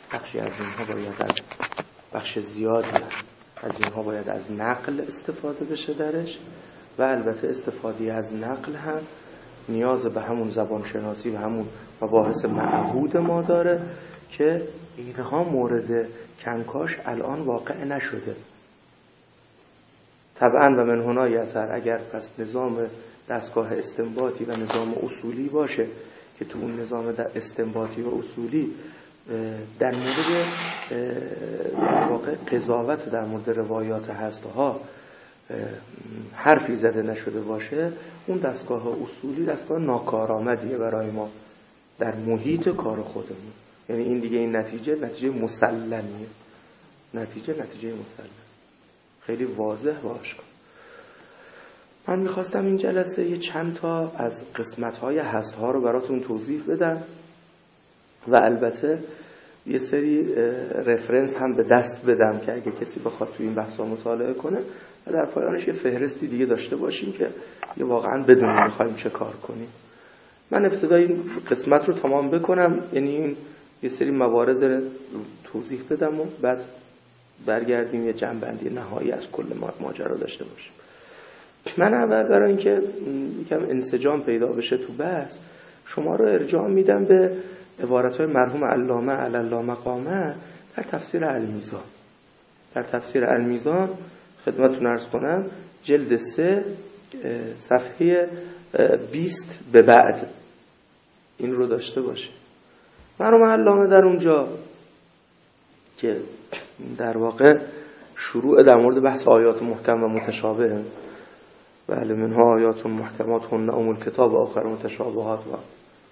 بخشی از اینها باید از بخش زیادی از اینها باید از نقل استفاده بشه درش، و البته استفاده از نقل هم نیاز به همون زبان شناسی و همون مباحث معهود ما داره که اینها مورد کنکاش الان واقع نشده. طبعا و من هنا یسر، اگر پس نظام دستگاه استنباطی و نظام اصولی باشه که تو اون نظام استنباطی و اصولی در مورد واقع قضاوت در مورد روایات هستها حرفی زده نشده باشه، اون دستگاه اصولی دستگاه ناکارآمدیه برای ما در محیط کار خودمون. یعنی این دیگه این نتیجه مسلمیه، نتیجه مسلم، خیلی واضح و آشکار. من میخواستم این جلسه یه چند تا از قسمت‌های هست‌ها رو براتون توضیح بدم و البته یه سری رفرنس هم به دست بدم که اگه کسی بخواد توی این بحثا مطالعه کنه و در پایانش یه فهرستی دیگه داشته باشیم که یه واقعا بدونیم میخوایم چه کار کنیم. من ابتدای این قسمت رو تمام بکنم، یعنی این یه سری موارد توضیح بدم و بعد برگردیم یه جنبندی نهایی از کل ماجرا داشته باشیم. من اول برای اینکه یکم انسجام پیدا بشه تو بحث، شما رو ارجاع میدم به عبارت‌های مرحوم علامه علی مقامه در تفسیر المیزان. در تفسیر المیزان خدمتتون عرض کنم جلد 3 صفحه 20 به بعد این رو داشته باشه. مرحوم علامه در اونجا که در واقع شروع در مورد بحث آیات محکم و متشابه، بله منها آیات محکمات هن ام الکتاب و آخر متشابهات، و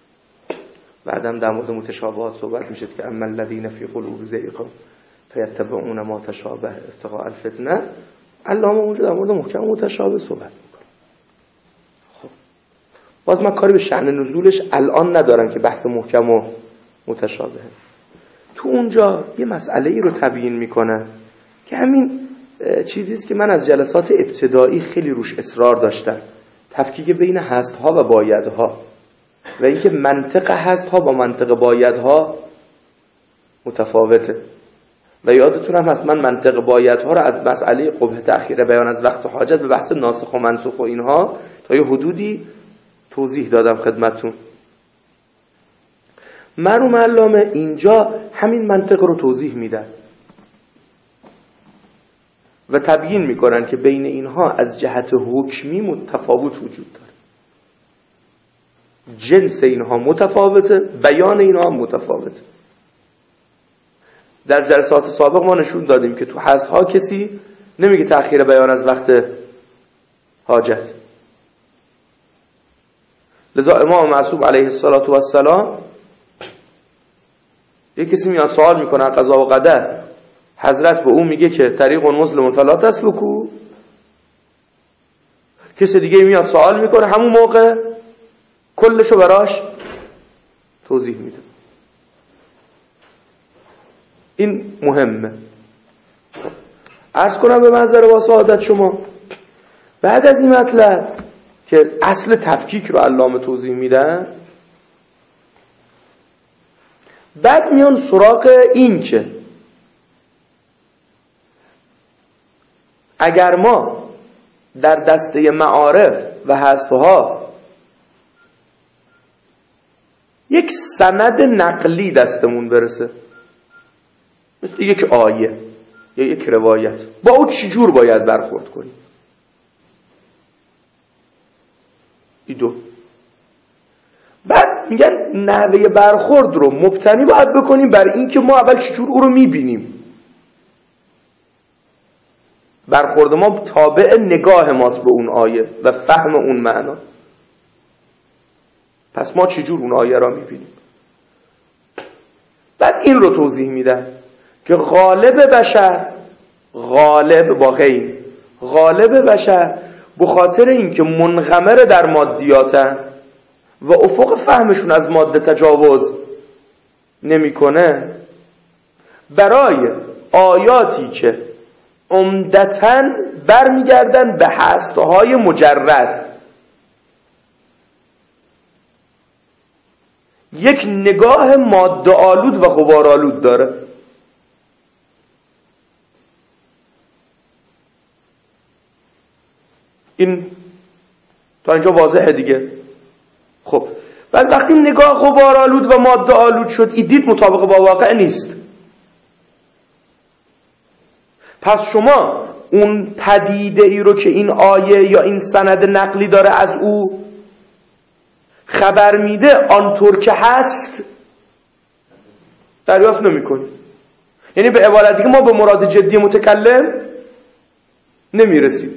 بعدم در مورد متشابهات صحبت میشه که اما الذین فی قلوبهم زیغ فیتبعون ما تشابه ابتغاء الفتنه. علامه اونجا در مورد محکم و متشابه صحبت میکنه. خب باز من کاری به شأن نزولش الان ندارم که بحث محکم و متشابه. تو اونجا یه مسئله ای رو تبیین میکنه که همین چیزیست که من از جلسات ابتدایی خیلی روش اصرار داشتم، تفکیک بین هستها و بایدها و اینکه منطق هستها با منطق بایدها متفاوته. و یادتون هم هست من منطق بایدها رو از مسئله قبح تأخیر بیان از وقت حاجت به بحث ناسخ و منسوخ و اینها تا یه حدودی توضیح دادم خدمتتون. مرحوم علامه اینجا همین منطق رو توضیح میدن و تبیین میکنن که بین اینها از جهت حکمی تفاوت وجود داره. جنس اینها متفاوته، بیان اینها متفاوته. در جلسات سابق ما نشون دادیم که تو حذف‌ها کسی نمیگه تأخیر بیان از وقت حاجت. لذا امام معصوم علیه السلام یک کسی میاد سوال میکنه قضا و قدر، حضرت به اون میگه که طریق مسلم فلا تسلکو. کسی دیگه میاد سوال میکنه، همون موقع کلشو براش توضیح میده. این مهمه. عرض کنم به منظر و سعادت شما بعد از این مطلب که اصل تفکیک رو علامه توضیح میدن، بعد میان سراغ این که اگر ما در دسته معارف و هستها یک سند نقلی دستمون برسه، مثل یک آیه یا یک روایت، با او چجور باید برخورد کنیم؟ این دو. بعد میگن نحوه برخورد رو مبتنی باید بکنیم بر این که ما اول چجور او رو میبینیم. برخورد ما تابع نگاه ماست به اون آیه و فهم اون معنا. پس ما چجور اون آیه را میبینیم؟ بعد این رو توضیح میدن که غالب بشر، غالب با غیر، غالب بشر به خاطر اینکه منغمر در مادیاتن و افق فهمشون از ماده تجاوز نمیکنه، برای آیاتی که عمدتاً برمیگردن به هستهای مجرد یک نگاه ماده آلود و غبار آلود داره. این تا اینجا واضحه دیگه. خب بعد وقتی نگاه غبار آلود و ماده آلود شد، این دید مطابق با واقع نیست. پس شما اون پدیده ای رو که این آیه یا این سند نقلی داره از او خبر میده آنطور که هست دریافت نمی‌کنی. یعنی به عبارت دیگه ما به مراد جدی متکلم نمیرسیم.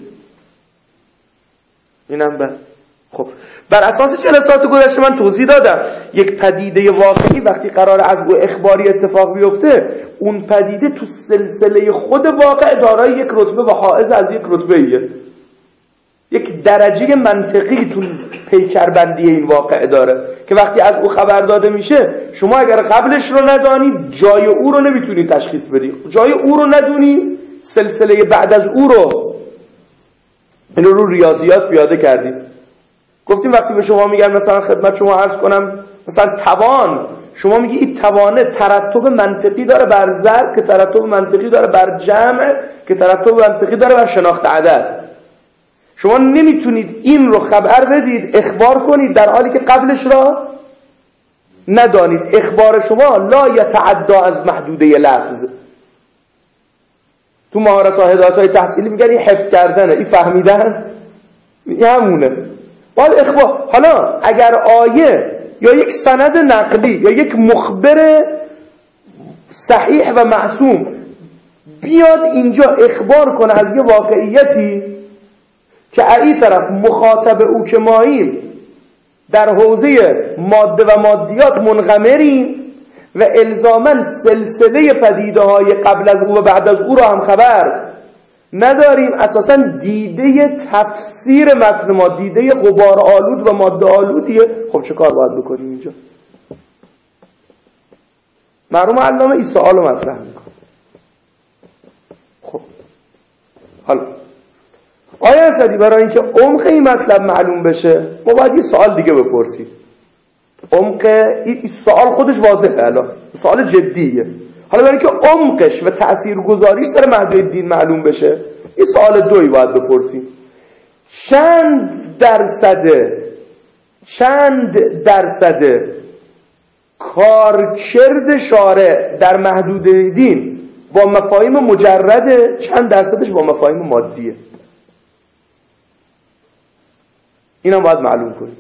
اینم خب بر اساس جلسات گذشته من توضیح دادم یک پدیده واقعی وقتی قرار از او اخباری اتفاق بیفته، اون پدیده تو سلسله خود واقع دارای یک رتبه و حائز از یک رتبه ایه، یک درجه منطقی تو پیکربندی این واقع داره که وقتی از او خبر داده میشه شما اگر قبلش رو ندانی جای او رو نمیتونی تشخیص بدی، جای او رو ندونی سلسله بعد از او رو. اینو رو ریاضیات پیاده کردیم. گفتیم وقتی به شما میگن مثلا خدمت شما عرض کنم مثلا توان، شما میگی این توانه ترتب منطقی داره بر ضرب که ترتب منطقی داره بر جمع که ترتب منطقی داره بر شناخت عدد. شما نمیتونید این رو خبر بدید اخبار کنید در حالی که قبلش را ندانید. اخبار شما لا یتعدی از محدوده لفظ. تو مهارت و هدایت‌های تحصیلی میگن این حفظ کردنه، این فهمیدن، این همونه. باید اخبار. حالا اگر آیه یا یک سند نقلی یا یک مخبر صحیح و معصوم بیاد اینجا اخبار کنه از یه واقعیتی که ای طرف مخاطب او که ماییم در حوزه ماده و مادیات منغمریم و الزاماً سلسله پدیده های قبل از او و بعد از او را هم خبر نداریم، اساساً دیده تفسیر متن ما دیده غبار آلود و ماده آلودیه. خب چه کار باید بکنیم اینجا؟ مرحوم علامه این سوال رو مطرح میکنه. خب حالا آیا اسدی برای اینکه عمق این مطلب معلوم بشه ما باید یه سوال دیگه بپرسیم. عمق این سوال خودش واضحه، الان سوال جدیه. حالا برای اینکه عمقش و تاثیرگذاریش سر مردم دین معلوم بشه یه سوال دوی باید بپرسیم. چند درصد کارکرد شارع در محدوده دین با مفاهیم مجرده، چند درصدش با مفاهیم مادیه؟ اینم باید معلوم کنیم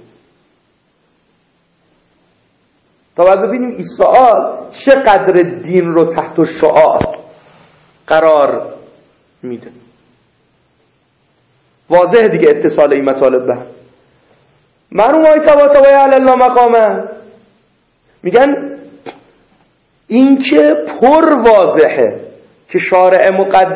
تا باید ببینیم این سوال چقدر دین رو تحت شعاع قرار میده. واضح دیگه اتصال این مطالب به هم. مرحوم های طباطبایی علی الله مقامه میگن این که پر واضحه که شارع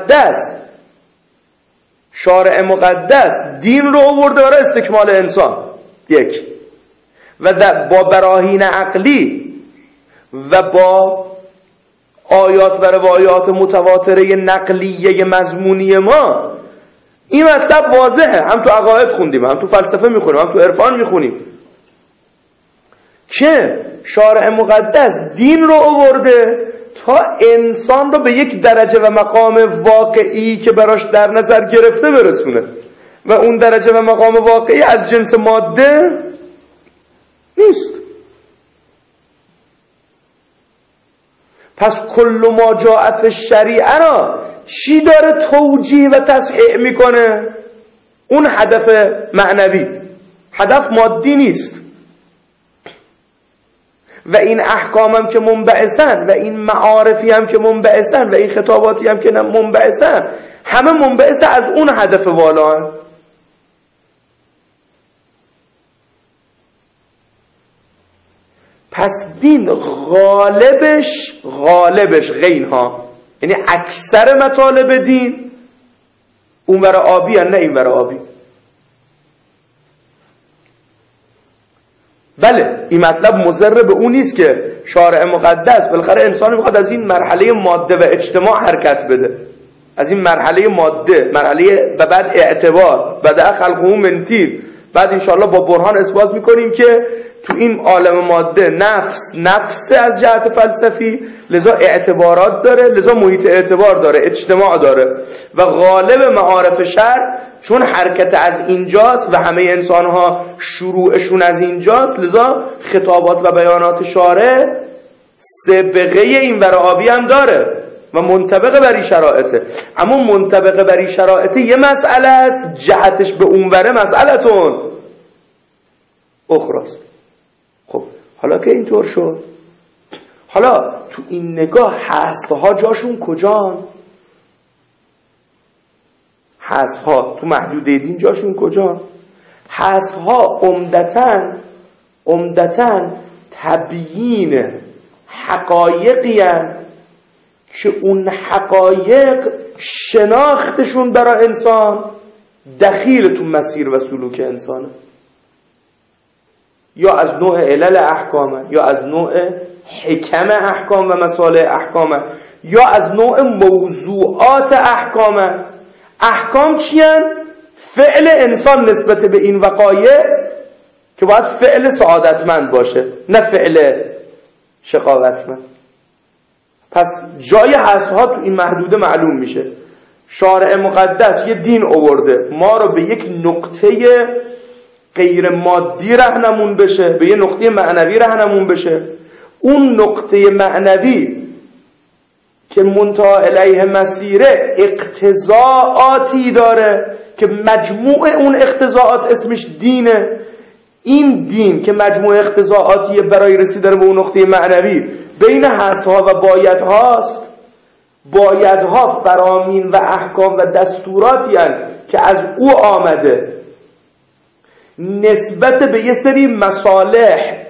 مقدس دین رو آورده برای استکمال انسان، یک، و با براهین عقلی و با آیات و روایات متواتره نقلیه مضمونی ما این مطلب واضحه. هم تو عقاید خوندیم، هم تو فلسفه میخونیم، هم تو عرفان میخونیم که شارع مقدس دین رو آورده تا انسان رو به یک درجه و مقام واقعی که براش در نظر گرفته برسونه و اون درجه و مقام واقعی از جنس ماده نیست. پس کل ما جاء فی الشریعه را چی داره توجیه و تصحیح میکنه؟ اون هدف معنوی، هدف مادی نیست. و این احکام هم که منبعثن و این معارفی هم که منبعثن و این خطاباتی هم که منبعثن همه منبعث از اون هدف والا هم. پس دین غالبش غینها، یعنی اکثر مطالب دین اون برای آبی نه این برای آبی. بله این مطلب مضر به اون نیست که شارع مقدس بالاخره انسان میخواد از این مرحله ماده و اجتماع حرکت بده، از این مرحله ماده مرحله و بعد اعتبار بعد خلقه من طین، بعد انشاءالله با برهان اثبات میکنیم که تو این عالم ماده نفس از جهت فلسفی، لذا اعتبارات داره، لذا محیط اعتبار داره، اجتماع داره. و غالب معارف شرع چون حرکت از اینجاست و همه انسان ها شروعشون از اینجاست، لذا خطابات و بیانات شارع سابقه این ور آبی هم داره و منطبق بر این شرایطه. اما منطبق بر این شرایطه یه مسئله است، جهتش به اون وره مسئلتون اخراست. خب حالا که اینطور شد، حالا تو این نگاه هستها جاشون کجان؟ هستها تو محدوده دین جاشون کجان؟ هستها عمدتاً تبیین حقایقی هستند که اون حقایق شناختشون برای انسان دخیل تو مسیر و سلوک انسانه، یا از نوع علل احکامه، یا از نوع حکم احکام و مصالح احکامه، یا از نوع موضوعات احکامه. احکام چیان؟ فعل انسان نسبت به این وقایع که باید فعل سعادتمند باشه، نه فعل شقاوتمند. پس جای هستها تو این محدوده معلوم میشه. شارع مقدس یه دین آورده ما رو به یک نقطه غیر مادی رهنمون بشه، به یه نقطه معنوی رهنمون بشه. اون نقطه معنوی که منتهی الیه مسیره اقتضاعاتی داره که مجموع اون اقتضاعات اسمش دینه. این دین که مجموع اقتضاعاتی برای رسیدن به اون نقطه معنوی بین هستها و بایدهاست. بایدها فرامین و احکام و دستوراتی هستند که از او آمده نسبت به یه سری مصالح،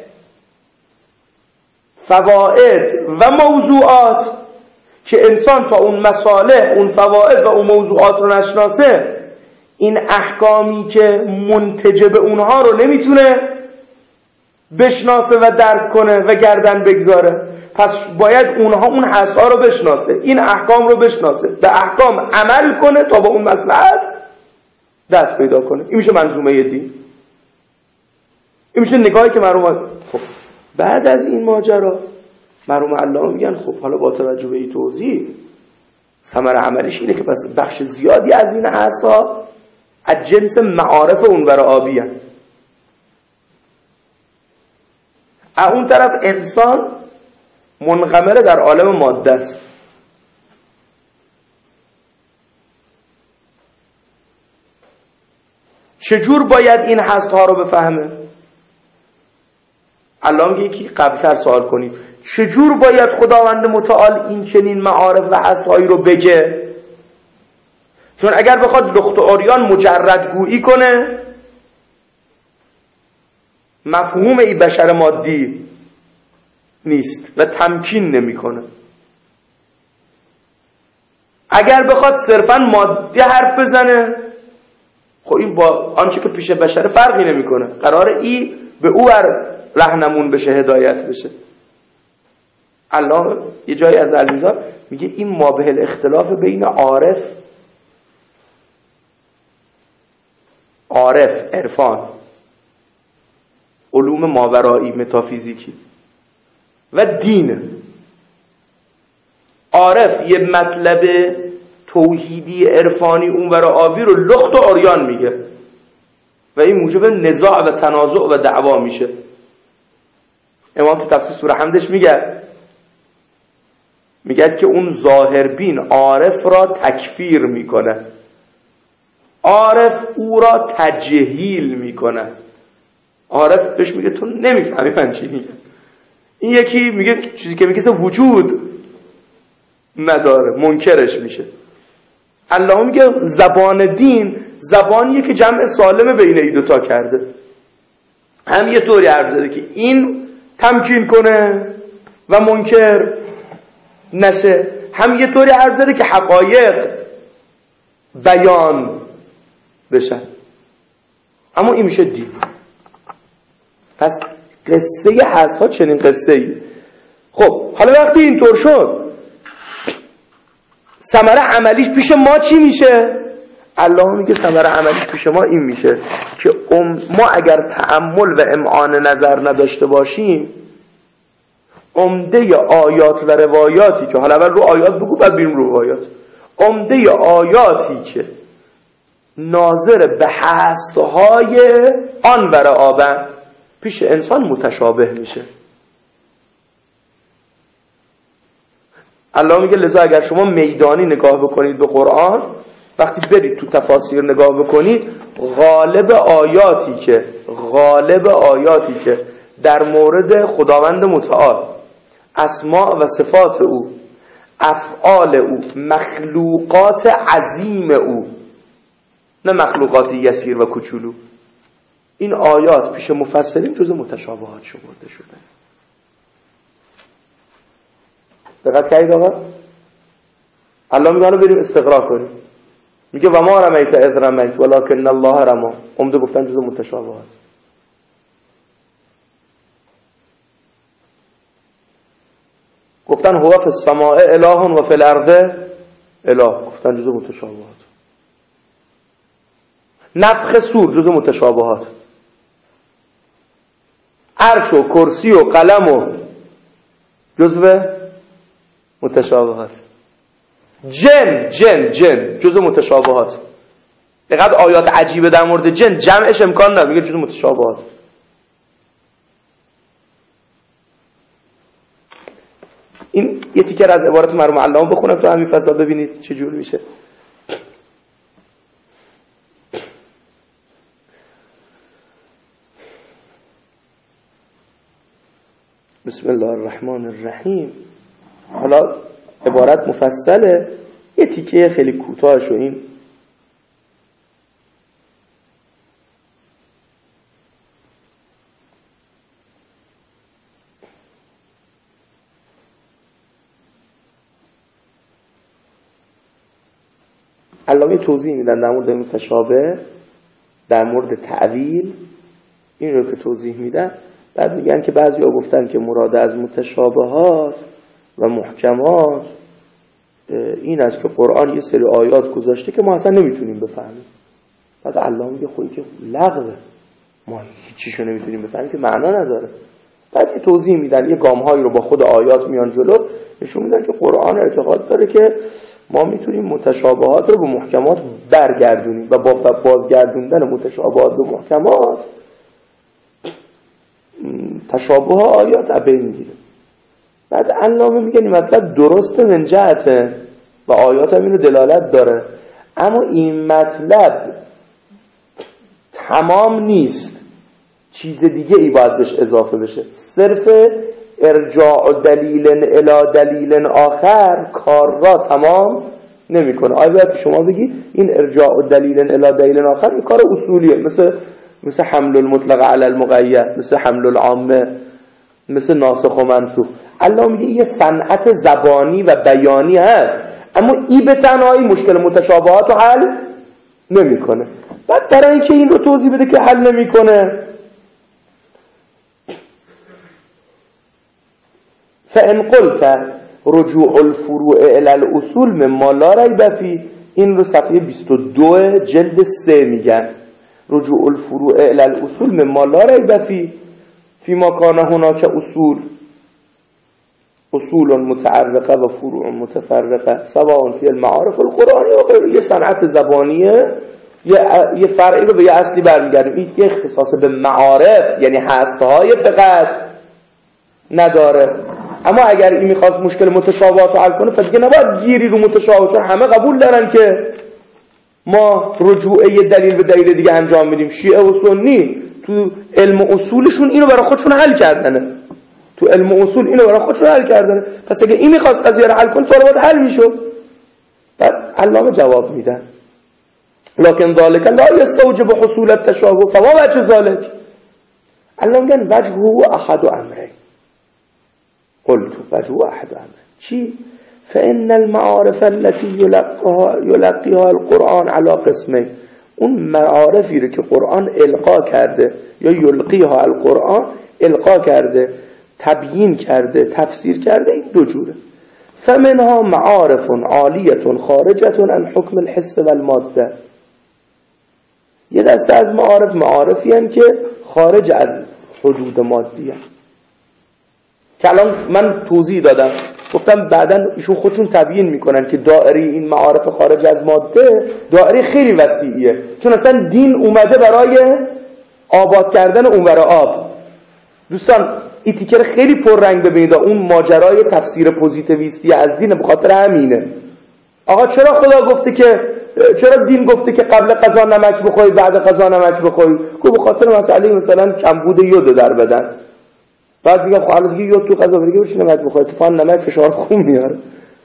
فواید و موضوعات که انسان تا اون مصالح، اون فواید و اون موضوعات رو نشناسه، این احکامی که منتجب اونها رو نمیتونه بشناسه و درک کنه و گردن بگذاره. پس باید اونها اون هستها رو بشناسه، این احکام رو بشناسه، به احکام عمل کنه تا با اون مصلحت دست پیدا کنه. این میشه منظومه دین، این میشه نگاهی که مرحوم. خب بعد از این ماجرا مرحوم علامه میگن خب حالا با توجه به این توضیح ثمره عملیش اینه که پس بخش زیادی از این هستها از جنس معارف اونور آبی هست. اون طرف انسان منغمره در عالم ماده است. چجور باید این هستها رو بفهمه؟ الان یکی قبلتر سوال کنیم چجور باید خداوند متعال این چنین معارف و هستهایی رو بگه؟ چون اگر بخواد لخت عریان مجرد گویی کنه مفهوم این بشر مادی نیست و تمکین نمیکنه. اگر بخواد صرفا مادی حرف بزنه خب این با آنچه که پیش بشر فرقی نمیکنه. قراره ای به او رهنمون بشه، هدایت بشه. الله یه جایی از عزیزان میگه این مابه الاختلاف بین عارف، عرفان، علوم ماورایی، متافیزیکی و دین. عارف یه مطلب توحیدی عرفانی اونور آبی رو لخت و عریان میگه و این موجب نزاع و تنازع و دعوا میشه. امام تو تفسیر سوره حمدش میگه که اون ظاهربین عارف را تکفیر میکند، عارف او را تجهیل میکند. عارف بهش میگه تو نمیفهمی من چی میگم. این یکی میگه چیزی که میگه وجود نداره، منکرش میشه. الله میگه زبان دین زبانیه که جمع سالم بین این دوتا کرده. هم یه طوری عرض زده که این تمکین کنه و منکر نشه، هم یه طوری عرض زده که حقایق بیان بشن. اما این میشه دین. پس قصه هستها چنین قصه ای. خب حالا وقتی اینطور شد ثمره عملیش پیش ما چی میشه؟ الله میگه ثمره عملی پیش ما این میشه که ما اگر تأمل و امعان نظر نداشته باشیم، عمده آیات و روایاتی که حالا اول رو آیات بگو بعد بریم رو روایات، عمده آیاتی که ناظر به هستهای آن ور آبن پیش انسان متشابه میشه. الله میگه لذا اگر شما میدانی نگاه بکنید به قرآن، وقتی برید تو تفاسیر نگاه بکنید، غالب آیاتی که در مورد خداوند متعال، اسماء و صفات او، افعال او، مخلوقات عظیم او، نه مخلوقات یسیر و کوچولو، این آیات پیش مفسرین جزء متشابهات شمرده شده. دقت کردید آقا؟ الله میگه بریم استقرا کنیم، میگه و ما رمیت اذ رمیت ولکن الله رما، عمده گفتن جزء متشابهات. گفتن هو فی السماء اله و فی الارض اله، گفتن جزء متشابهات. نفخ صور جزء متشابهات. عرش و کرسی و قلم و جزء متشابهات. جن جزء متشابهات. اینقدر آیات عجیبه در مورد جن، جمعش امکان نداره، میگه جزء متشابهات. این یه تیکر از عبارت مرحوم علامه بخونم تو همین فضا ببینید چه جور میشه. بسم الله الرحمن الرحیم. حالا عبارت مفصله، یه تیکه خیلی کوتاهشو این علامه توضیح میدن در مورد متشابه، در مورد تعویل، این رو که توضیح میدن. بعد میگن که بعضی‌ها گفتن که مراد از متشابهات و محکمات این است که قرآن یه سری آیات گذاشته که ما اصلا نمیتونیم بفهمیم. بعد علامه میگه خودی که لغوه، ما هیچیشو نمیتونیم بفهمیم که معنا نداره. بعد یه توضیح میدن، یه گام‌هایی رو با خود آیات میان جلو، نشون میدن که قرآن اعتقاد داره که ما میتونیم متشابهات رو به محکمات برگردونیم و با بازگردوندن متشابهات به محکمات تشابه آیات عبیر میگیره. بعد علامه میگه این مطلب درسته من جهته و آیات هم اینو دلالت داره، اما این مطلب تمام نیست، چیز دیگه ای باید بهش اضافه بشه. صرف ارجاع دلیل الی دلیل آخر کار را تمام نمیکنه. آیا باید شما بگی این ارجاع دلیل الی دلیل آخر این کار اصولیه، مثل حمل المطلق علی المقید، مثل حمل العامه، مثل ناسخ و منسوخ. الله میگه یه صنعت زبانی و بیانی هست، اما این به تنهایی مشکل متشابهات رو حل نمیکنه. بعد برای اینکه این رو توضیح بده که حل نمیکنه، فان قلت رجوع الفروع الی الاصول مما لا ریب فیه، این رو صفحه 22 جلد 3 میگن. رجوع الفروع الی الاصول مما لا ریب فیه فیما کان هناک اصول متعرقه و فروع متفرقه سواء فی المعارف القرآنی و غیره. یه صنعت زبانیه، یه فرعی رو به یه اصلی برمیگردیم. این یه اختصاص به معارف، یعنی هستهای فقط نداره. اما اگر این میخواست مشکل متشابهات رو حل کنه، پس دیگه نباید گیری رو متشابه، چون همه قبول دارن که ما رجوعه دلیل به دلیل دیگه انجام میدیم. شیعه و سنی تو علم اصولشون اینو برای خودشون حل کردنه، تو علم اصول اینو برای خودشون حل کردنه. پس اگه این میخواست قضیه رو حل کنه، تو باید حل میشد. بعد علامه جواب میدن لکن ذالک لا یستوجب حصول التشابه فما وجه ذالک. علامه میگن وجهه احد امرین. قلت وجهه احد امرین چی؟ فإن المعارف التي يلقيها القرآن على قسمين، اون معارفی رو که قرآن القا کرده یا یلقیها القرآن القا کرده، تبیین کرده، تفسیر کرده، این دو جوره. فمنها معارف عالیه خارجه عن حکم الحس والماده. یه دسته از معارفی هستند که خارج از حدود مادی هستند که الان من توضیح دادم، گفتم بعداً ایشون خودشون تبیین میکنن که دایره این معارف خارج از ماده دایره خیلی وسیعیه، چون اصلا دین اومده برای آباد کردن اونور آب. دوستان این تیکر خیلی پررنگ ببینید، اون ماجرای تفسیر پوزیتیویستی از دین به خاطر همینه. آقا چرا خدا گفته که، چرا دین گفته که قبل غذا نمک بخوری بعد غذا نمک بخوری؟ به خاطر مسئله مثلا کمبود یود در بدن. بعد میگم خب حالا دیگه یود تو غذا دیگه بچین نمک بخوری، اتفاقا نمک فشار خون میاره.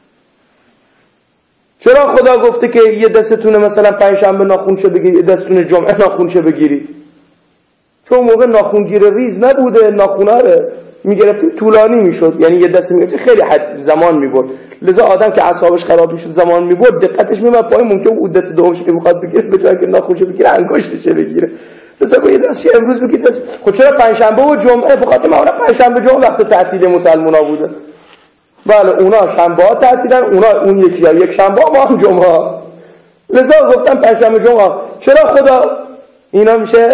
چرا خدا گفته که یه دستتون مثلا پنجشنبه ناخونشه بگیری، یه دستتون جمعه ناخونشه بگیری؟ چون موقع ناخونگیر ریز نبوده، ناخونا رو میگرفتیم طولانی میشد، یعنی یه دست میگرفتی خیلی زمان میبرد، لذا آدم که اعصابش خراب میشد زمان میبرد دقتش میومد پای، ممکن اون دست دومش که میخواد بگیره به جای که ناخونش بگیره انگشتش بگیره. لذا یه دستش امروز بگید خب چرا پنجشنبه و جمعه؟ بخاطر معمولا پنجشنبه جمعه وقت تعطیل مسلمونا بوده. بله اونا شنبه ها تعطیلن، اونا اون یک شنبه ما هم جمعه. لذا گفتم پنجشنبه جمعه. چرا خدا اینا میشه؟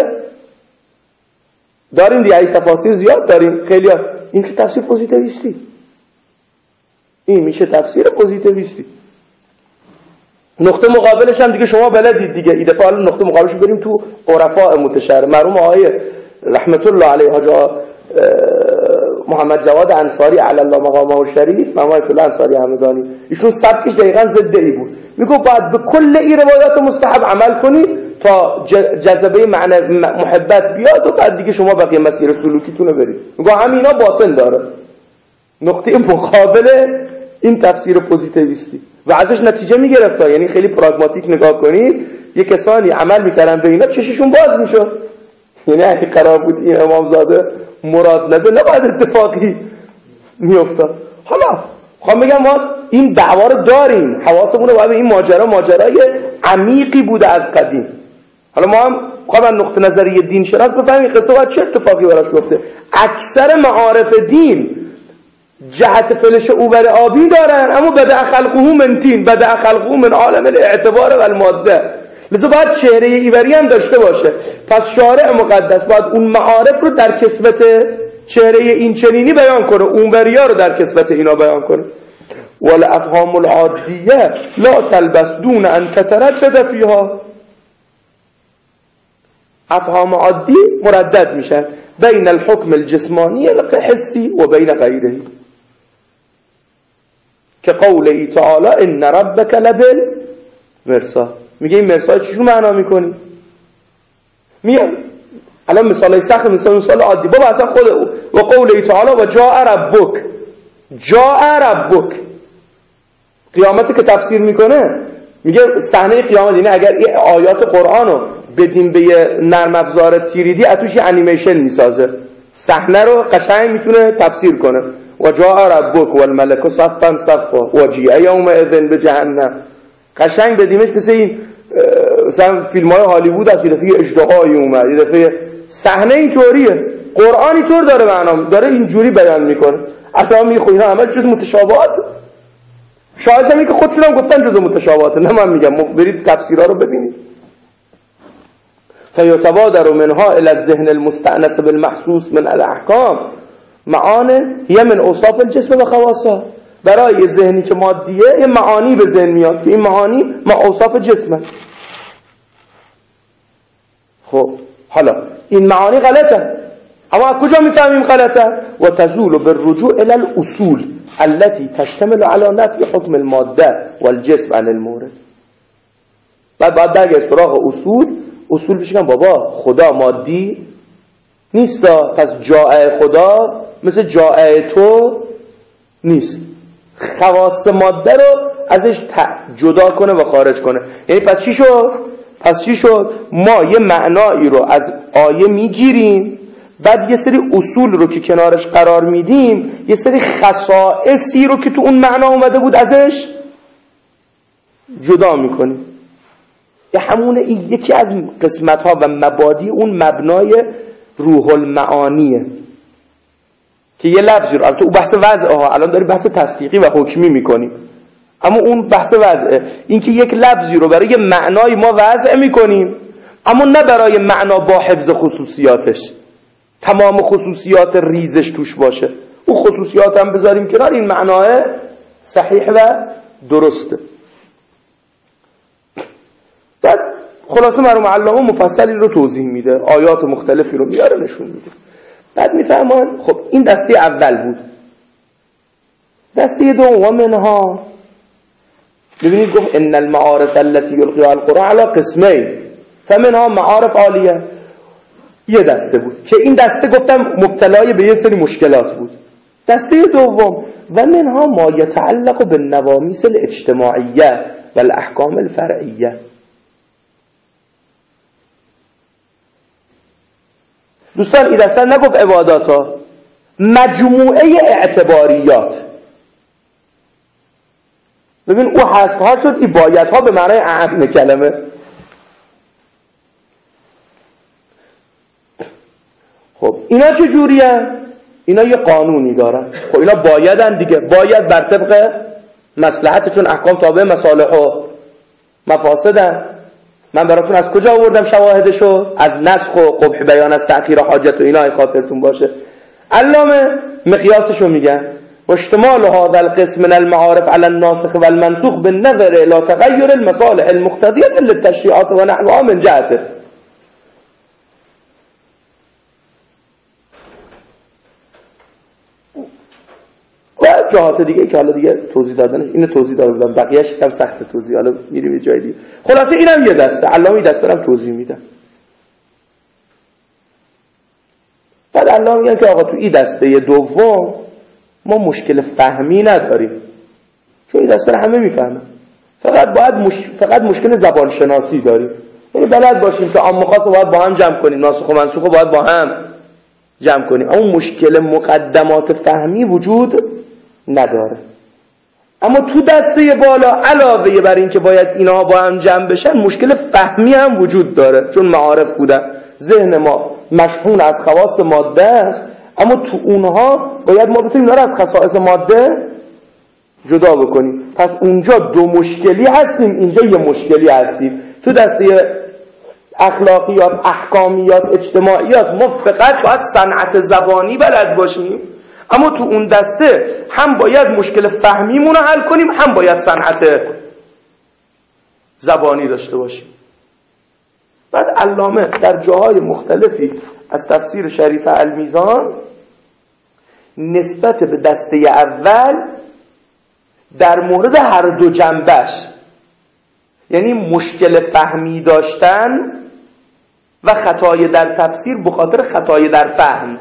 داریم دیگه این تفاسیر زیاد داریم، خیلی این که تفسیر پوزیتیویستی، این میشه تفسیر پوزیتیویستی. نقطه مقابلش هم دیگه شما بلدید دیگه، ایده فعال نقطه مقابلش بریم تو عرفاء متشهر. مرحوم آقای رحمت الله علیه حاج محمد جواد انصاری علی الله مقامه الشریف، محمد الله انصاری همدانی، ایشون سبکش دقیقاً ضد ای بود. میگه باید به کل این روایات مستحب عمل کنید تا جذبه معنی محبت بیاد و بعد دیگه شما بقیه مسیر سلوکیتون رو برید. میگه همینا باطن داره. نقطه مقابل این تفسیر پوزیتیویستی و ازش نتیجه میگرفت، یعنی خیلی پراگماتیک نگاه کنید، یه کسانی عمل میکردن به اینا چششون باز میشد. یعنی اگه قرار بود این امامزاده مراد نده نباید اتفاقی میافتاد. حالا خواهم بگم ما این دعوا رو داریم، حواسمون رو باید به این ماجرای عمیقی بوده از قدیم. حالا ما هم خواهم نقطه نظری دین شناس بفهمیم قصه باید چه اتفاقی براش گفته. اکثر معارف دین جهت فلش اوبر آبی دارن، اما بدأ خلقه من طین، بدأ خلقه من عالم الاعتبار و الماده. لذا باید چهره ایوری هم داشته باشه. پس شارع مقدس باید اون معارف رو در کسوت چهره این چنینی بیان کنه، اون وریا رو در کسوت اینا بیان کنه. والافهام العادیه لا تلبس دون ان تتردد فیها. افهام عادی مردد میشن بین الحکم الجسمانی الحسی و بین غیره، که قوله تعالی ان ربک لبالمرصاد. میگه این مرصاد چجور معنا میکنی؟ میگه الان مثالای سخت، مثال عادی بابا اصلا خود و قوله تعالی و جاء ربک، جاء ربک قیامتی که تفسیر میکنه میگه صحنه قیامت، یعنی اگر این آیات قرآنو بدیم به یه نرم افزار تیریدی اتوش انیمیشن میسازه، صحنه رو قشنگ میتونه تفسیر کنه. و جاء ربک والملک صفا صفا و جیء یومئذ بجهنم. قشنگ بدیمش مثل این مثلا فیلم‌های هالیوود از یه دفعه اژدهایی اومد، یه دفعه صحنه اینطوریه. قرآن اینطور داره معنا داره اینجوری بیان میکنه. حتی هم میگه اینا همه جز متشابهات، شاید همین که خودشون هم گفتن جز متشابهات، نه من میگم برید تفسیرها رو ببینید. فیتبادر منها الى الذهن المستأنس بالمحسوس من الاحکام معانه هي من اوصاف الجسم و خواصها. برای ذهنی که مادیه این معانی به ذهن میاد که این معانی اوصاف جسمه. خب حالا این معانی غلطه، اما از کجا میفهمیم غلطه؟ و تزول بالرجوع الى الاصول التي تشتمل على نفي حكم الماده والجسم عن المورد. بعد درگه سراغ اصول بشکن بابا خدا مادی نیستا، پس جائع خدا مثل جائع تو نیست، خواص ماده رو ازش جدا کنه و خارج کنه. یعنی پس چی شد؟ ما یه معنایی رو از آیه میگیریم، بعد یه سری اصول رو که کنارش قرار میدیم، یه سری خصائصی رو که تو اون معنا اومده بود ازش جدا میکنیم. یه همونه یکی از قسمت‌ها و مبادی اون مبنای روح المعانیه که یه لفظی رو، البته اون بحث وضعه ها، الان داریم بحث تصدیقی و حکمی میکنیم، اما اون بحث وضعه، این که یک لفظی رو برای یه معنای ما وضع میکنیم، اما نه برای معنا با حفظ خصوصیاتش، تمام خصوصیات ریزش توش باشه. اون خصوصیات هم بذاریم کنار، این معناه صحیح و درسته. بعد خلاصه مرحوم علامه مفصل این رو توضیح میده، آیات مختلفی رو میاره نشون میده. بعد میفهمان خب این دسته اول بود. دسته دوم منها، ببینید گفت ان المعارف التي يلقيها القرآن على قسمين فمنها معارف عالیه، یه دسته بود که این دسته گفتم مبتلای به یه سری مشکلات بود. دسته دوم و منها ما يتعلق بالنوامیس الاجتماعیه و الاحکام الفرعیه. دوستان این دسته نگفت عبادات ها، مجموعه اعتباریات. ببین او هست ها شد، این باید ها به معنای اعم کلمه. خب اینا چه جوریه؟ اینا یه قانونی دارن. خب اینا بایدن دیگه، باید بر طبق مصلحت، چون احکام تابع مصالح و مفاسدن. من براتون از کجا آوردم شواهدشو؟ از نسخ و قبح بیان از تأخیر حاجت و اینا، خاطرتون باشه. علامه مقیاسشو میگن واشتمال هذا القسم من المعارف على الناسخ والمنسوخ بالنظر الى تغير المصالح المقتضية للتشريعات ونحوها من جهته. و جهات دیگه که حالا دیگه توضیح دادن، اینو توضیح داده بودم، بقیه‌اش کم سخت توضیح، حالا میریم یه جای دیگه. خلاصه اینم یه دسته، علامه این دسته رو توضیح میدن. بعد علامه میگن که آقا تو این دسته دوم ما مشکل فهمی نداریم، چون این دسته رو همه میفهمن، فقط مشکل زبان شناسی داریم. یعنی بلد باشیم که عام و خاص رو باید با هم جمع کنیم، ناسخ و منسوخ رو باید با هم جمع کنیم. اما مشکل مقدمات فهمی وجود نداره. اما تو دسته بالا علاوه بر این که باید اینا با هم جمع بشن، مشکل فهمی هم وجود داره، چون معارف بودن، ذهن ما مشحون از خواص ماده است، اما تو اونها باید ما بتونیم اینا رو از خصائص ماده جدا بکنیم. پس اونجا دو مشکلی هستیم، اینجا یه مشکلی هستیم. تو دسته اخلاقیات، احکامیات، اجتماعیات ما فقط باید صنعت زبانی بلد باشیم، اما تو اون دسته هم باید مشکل فهمیمون رو حل کنیم، هم باید صنعت زبانی داشته باشیم. بعد علامه در جاهای مختلفی از تفسیر شریف المیزان نسبت به دسته اول در مورد هر دو جنبش، یعنی مشکل فهمی داشتن و خطای در تفسیر به خاطر خطای در فهم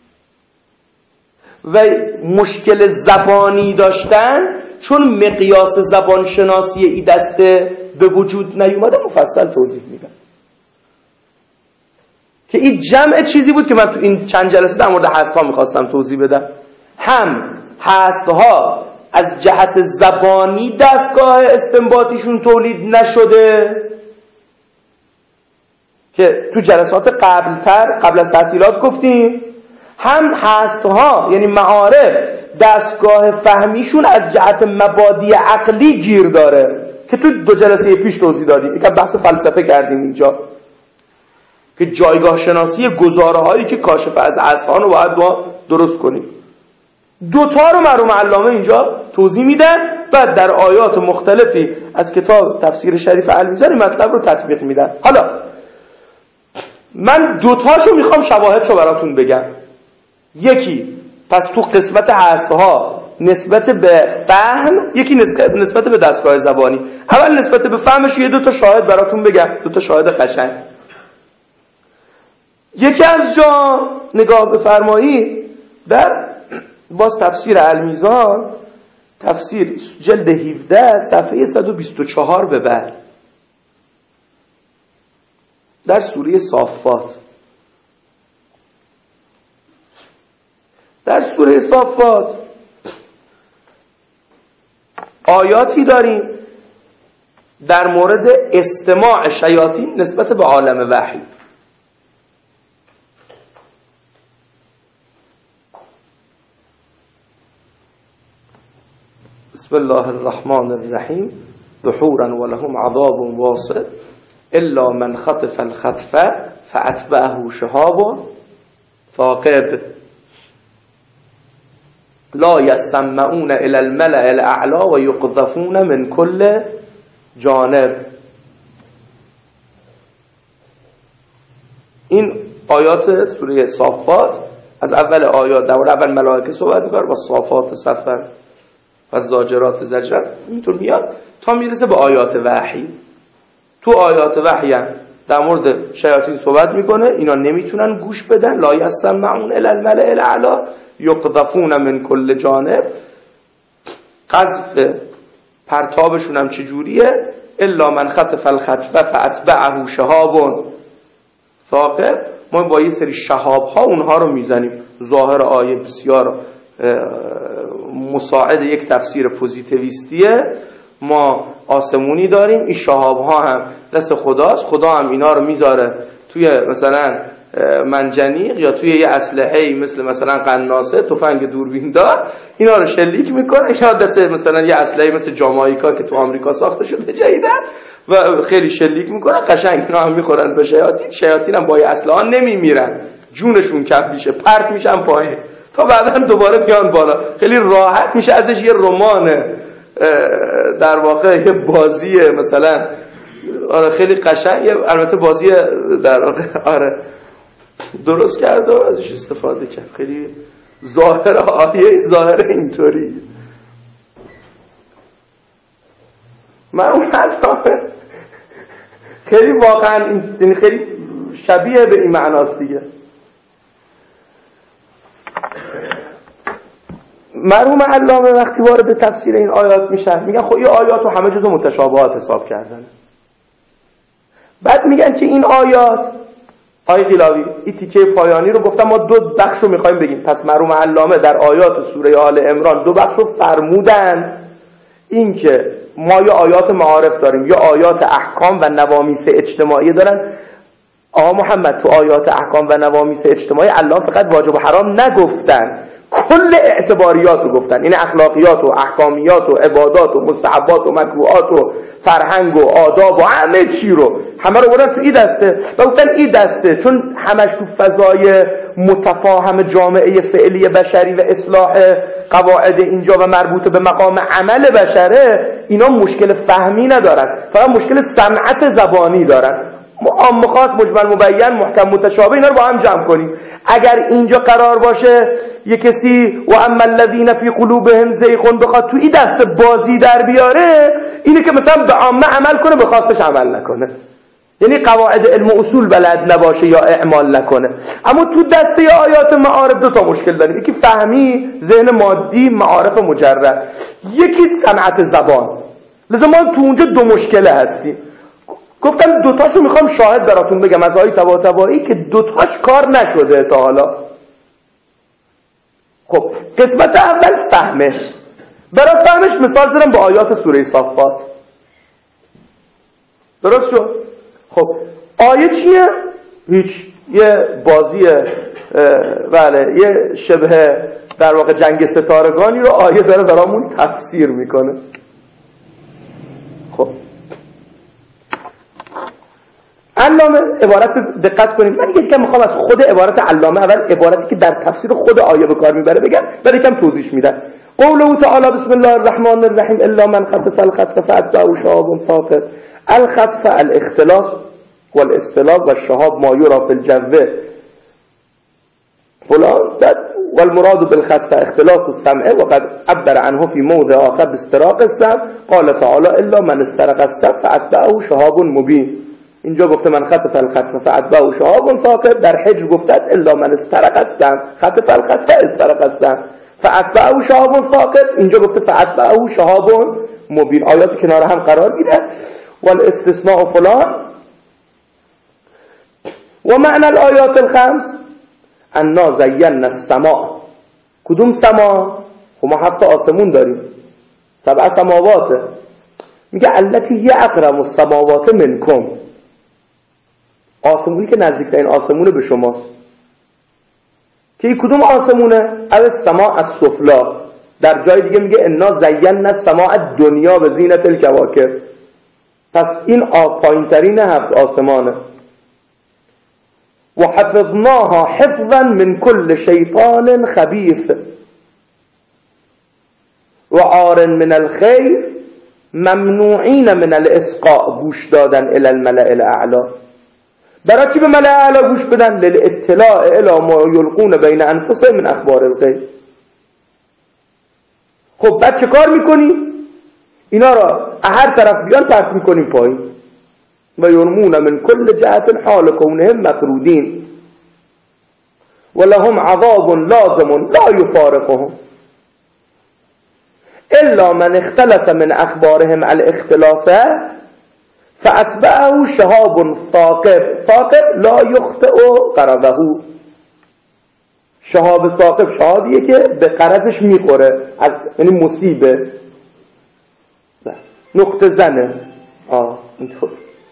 و مشکل زبانی داشتن چون مقیاس زبان شناسی ای دسته به وجود نیومده، مفصل توضیح میدم که این جمع چیزی بود که من تو این چند جلسه در مورد حذف‌ها میخواستم توضیح بدم. هم حذف‌ها از جهت زبانی دستگاه استنباطیشون تولید نشده که تو جلسات قبل از تعطیلات گفتیم، هم حذف‌ها یعنی معارف دستگاه فهمیشون از جهت مبادی عقلی گیر داره که تو دو جلسه پیش توضیح دادیم. یک بحث فلسفه کردیم اینجا که جایگاه شناسی گزاره هایی که کاشف از حذف‌ها رو باید ما درست کنیم. دوتا رو مرحوم علامه اینجا توضیح میدن، بعد در آیات مختلفی از کتاب تفسیر شریف المیزان مطلب رو تطبیق میدن. حالا من دوتاشو میخوام شواهدشو براتون بگم. یکی پس تو قسمت حذف‌ها نسبت به فهم، یکی نسبت به دستگاه زبانی. اول نسبت به فهمش یه دوتا شاهد براتون بگم، دوتا شاهد قشنگ. یکی از جا نگاه بفرمایید در باز تفسیر المیزان، تفسیر جلد 17 صفحه 124 به بعد، در سوره صافات. در سوره صافات آیاتی داریم در مورد استماع شیاطین نسبت به عالم وحی. بسم الله الرحمن الرحیم. دحورا ولهم عذاب واصب الا من خطف الخطف فاتبعه شهاب ثاقب لا يسمعون الى الملأ الاعلى و یقذفون من كل جانب. این آیات سوره صافات از اول آیات در اول ملائکه صحبت می‌کنه با صافات صفا و زاجرات زجرا اینطور میاد تا میرسه به آیات وحی. تو آیات وحی هم در مورد شیاطین صحبت میکنه، اینا نمیتونن گوش بدن، لا یسمعون الی الملأ الاعلی یقذفون من کل جانب، قذف پرتابشون هم چجوریه؟ الا من خطف الخطف فاتبعه شهاب ثاقب. ما با یه سری شهاب ها اونها رو میزنیم. ظاهر آیه بسیار مساعد یک تفسیر پوزیتیویستیه. ما آسمونی داریم، این شهاب ها هم دست خداست، خدا هم اینا رو میذاره توی مثلا منجنیق یا توی یه اسلحه‌ای مثلا قناصه، تفنگ دوربین دار، اینا رو شلیک میکنه. اینا دست مثلا یه اسلحه‌ای مثل جامائیکا که تو آمریکا ساخته شده جدیدن و خیلی شلیک میکنن، قشنگ اینا هم میخورن به شیاطین. شیاطین هم با یه اسلحه نمیمیرن، جونشون کف میشه، پرت میشن پایین تا بعدا دوباره بیان بالا. خیلی راحت میشه ازش یه رمان در واقع یه بازی مثلا آره خیلی قشنگ، البته بازی در واقع آره درست کرد و ازش استفاده کرد. خیلی ظاهر آیه ظاهر اینطوری. من اون خیلی واقعا این خیلی شبیه به این معناست دیگه. مرحوم علامه وقتی وارد تفسیر این آیات میشن میگن خب این آیات رو همه جزو متشابهات حساب کردن. بعد میگن که این آیات آیه قیلاوی این تیکه پایانی رو گفتم ما دو بخش رو میخوایم بگیم. پس مرحوم علامه در آیات سوره آل عمران دو بخش رو فرمودند، این که ما یا آیات معارف داریم یا آیات احکام و نوامیس اجتماعی دارن. آقا محمد تو آیات احکام و نوامیس اجتماعی علامه فقط واجب و حرام نگفتن، کل اعتباریات رو گفتن، این اخلاقیات و احکامیات و عبادات و مستحبات و مکروهات و فرهنگ و آداب و همه چی رو همه رو بردن تو این دسته و گفتن این دسته چون همش تو فضای متفاهم جامعه فعلی بشری و اصلاح قواعد اینجا و مربوط به مقام عمل بشره، اینا مشکل فهمی ندارن، فقط مشکل صنعت زبانی دارن. عام خاص مجمل مبین محکم متشابه اینا رو با هم جمع کنیم. اگر اینجا قرار باشه یه کسی و اما الذین فی قلوبهم زیغ بخواد تو این دست بازی در بیاره، اینه که مثلا به عامه عمل کنه به خاصش عمل نکنه، یعنی قواعد علم و اصول بلد نباشه یا اعمال نکنه. اما تو دسته آیات معارف دو تا مشکل داریم، یکی فهمی ذهن مادی معارف مجرد، یکی صنعت زبان. لذا ما تو اونجا دو مشکله هستیم. گفتم دوتاشو میخوام شاهد براتون بگم از آیه طباطبایی که دوتاش کار نشده تا حالا. خب قسمت اول فهمش. برای فهمش مثال زدم با آیات سوره صافات. درست شد؟ خب آیه چیه؟ هیچ، یه بازیه، بله یه شبه در واقع جنگ ستارگانی رو آیه داره برامون تفسیر میکنه. خب علامه عبارت دقت کنید، من یکم میخوام از خود عبارت علامه اول عبارتی که در تفسیر خود آیه به کار میبره بگم، بعد یکم توضیح میدم. قوله تعالی بسم الله الرحمن الرحیم الا من خطف الخطف فاتبعه شهاب ثاقب. الخطف الاختلاس والاستلاس والشهاب ما يرى في الجو فلان والمراد بالخطف اختلاس السمع وقد عبر عنه في موضع آخر باستراق السمع قال تعالى الا من استرق السمع فاتبعه شهاب مبين. اینجا گفته من خطف الخطف فاتبعه شهاب ثاقب، در حجر گفته است الا من استرق السمع خطف الخطف استرق السمع فاتبعه شهاب ثاقب، اینجا گفته فاتبعه شهاب مبین. آیات کنار هم قرار گیره. والاستثناء فلان و معنی الآیات الخمس انا زینا السماء. کدوم سما؟ خب ما 7 آسمون داریم، 7 سماوات. میگه التی هی اقرب السماوات منکم، آسمونی که نزدیکترین آسمونه به شماست. که کدوم آسمونه؟ او السماء السفلی. در جای دیگه میگه انا زینا السماء الدنیا بزینت الکواکب. پس این پایین ترین هفت آسمانه. و حفظناها حفظا من كل شیطان خبیث و عار من الخیر ممنوعین من الاسقاء، گوش دادن الی الملأ الاعلا. برای چی به ملأ اعلا گوش بدن؟ للاطلاع الی ما یلقون بین انفسهم من اخبار الغیب. خب بعد چه کار میکنی؟ اینا را هر طرف بیان پرت میکنیم پایین. و یرمون من کل جهت حال کونهم مطرودین و لهم عذاب لازم لا یفارقهم الا من اختلس من اخبارهم الاختلاس فاتبعه شهاب ثاقب. ثاقب لا یخطئ قرضه. شهاب ثاقب شهابیه که به قرضش میخوره، از یعنی مصیبه، نقطه زنه. اینطور.